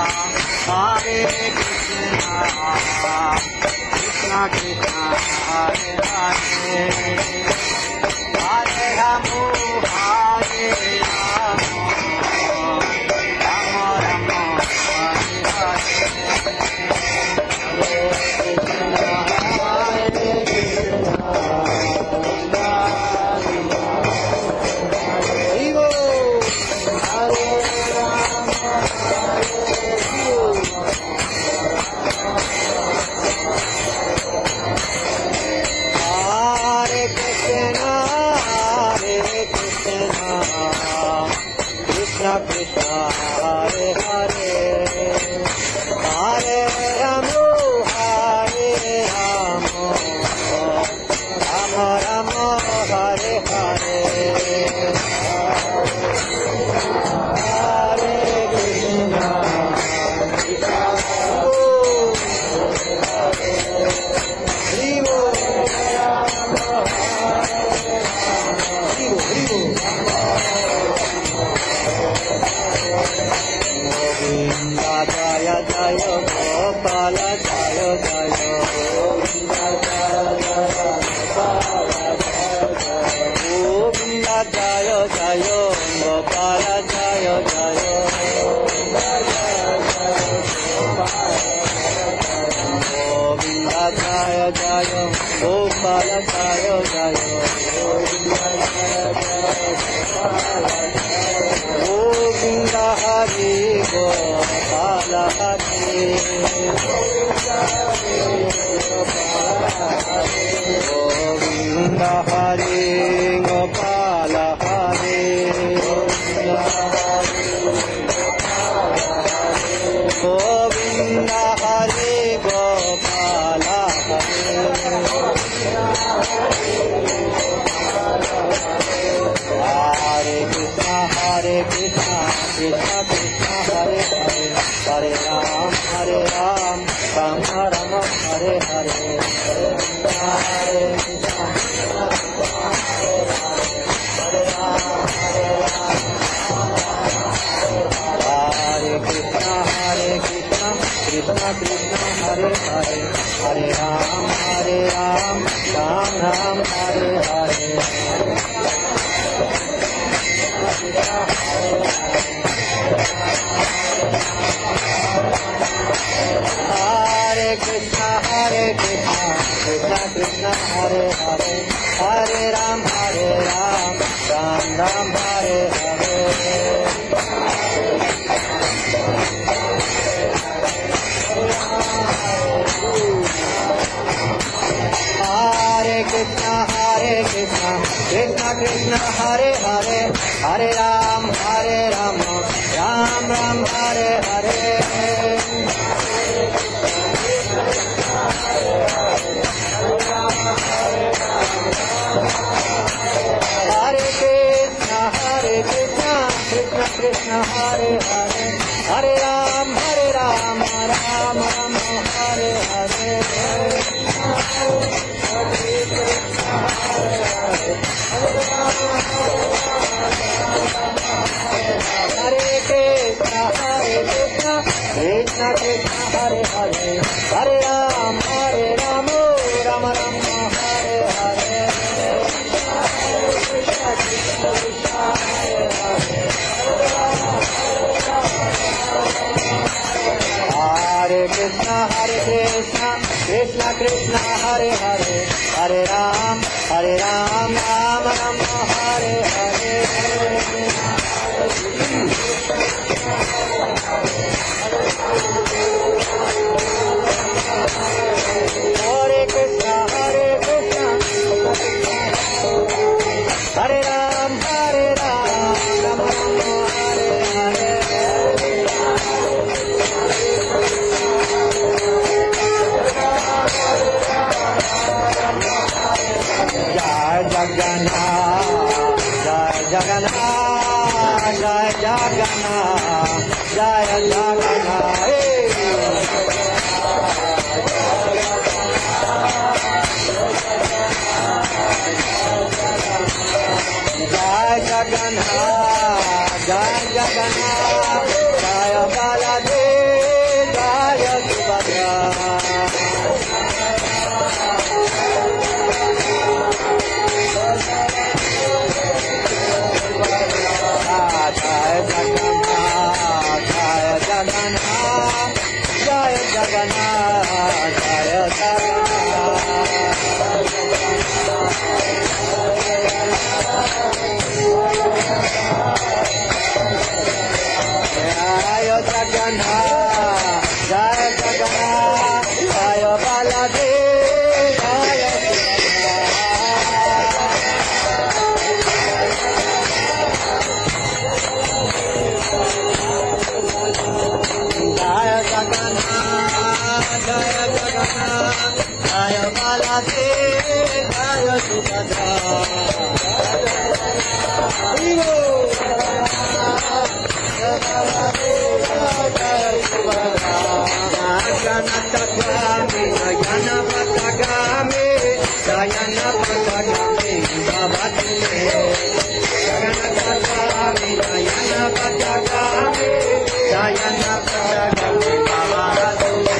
Hare Krishna, Krishna Krishna, Hare Hare, Hare Rama, Hare Rama, Rama Rama, Hare Hare, Hare Krishna, Hare Krishna, Krishna Krishna, Hare Hare, Hare Rama, Hare Rama, Rama Rama, Hare Hare, Hare Krishna, Krishna Govinda Jaya Jaya Gopala Jaya Jaya Govinda Jaya Jaya Govinda Jaya Jaya Gopala Jaya Jaya Govinda Jaya Jaya Gopala Jaya Jaya Govinda Hari Gopala Hari Govinda Hari Gopala Hari Govinda Hari Gopala Hari Hare Krishna, Krishna Krishna, Hare Hare, Hare Ram, Ram Rama, Hare Hare, Hare Krishna, Hare Ram, Hare Krishna, Krishna Krishna, Hare Hare, Hare Ram, Ram Ram, Hare Hare. Hare Krishna, Krishna Krishna, Hare Hare, Hare Ram, Ram Ram, Hare Hare. Hare Krishna, Krishna Krishna, Hare Hare, Hare Ram, Ram Ram, Hare Hare. Hare Krishna, Krishna Krishna, Hare Hare, Hare Ram, Ram Ram, Hare Hare. Hare Krishna, Krishna Krishna, Hare Hare, Hare Ram, Ram Ram, Hare Hare. Hare Krishna, Krishna Krishna, Hare Hare, Hare Ram, Ram Ram, Hare Hare. Hare Krishna, Hare Ram, Ram Ram, Hare Hare. Jai Jagannath, Jai Jagannath, Jai Jagannath, Jai Jagannath, Jai Jagannath, Jai Jagannath, Jai Baladev. Jagannath, Jaya Jagannath, Jaya Jagannath, Jaya Jagannath, Jaya Baladev, Jaya Jaya Jagannath, Jaya Jagannath, Jaya Baladev, Jaya Subhadra. Janatagami, Janapatagami, Janapatagami, Babatile. Janatagami, Janapatagami, Janapatagami, Babatile.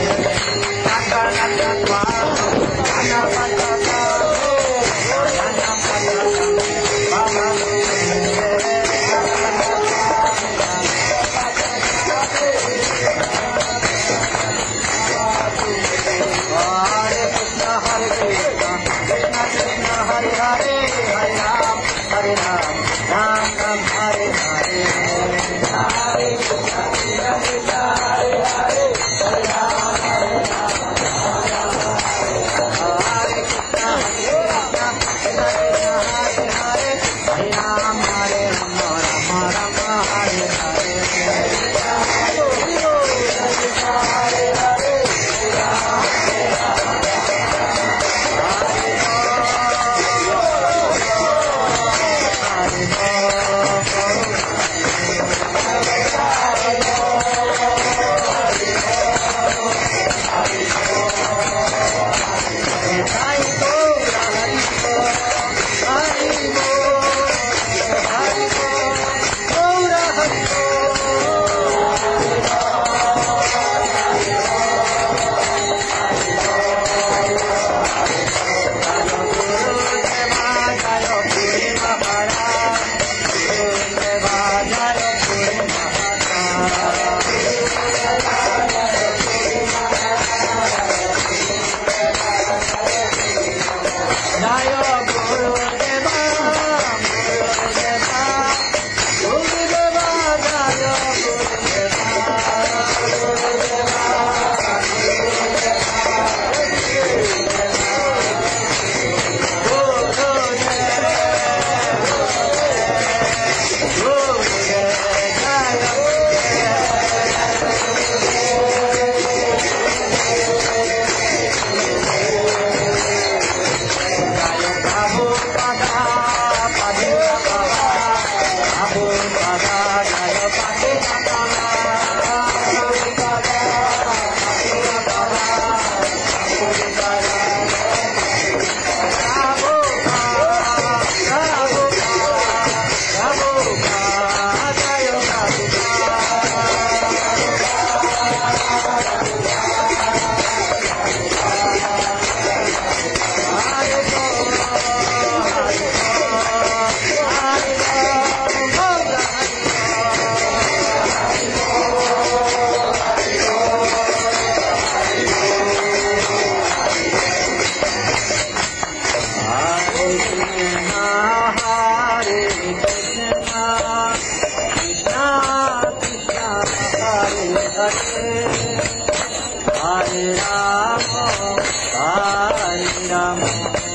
Hare Rama, Hare Rama.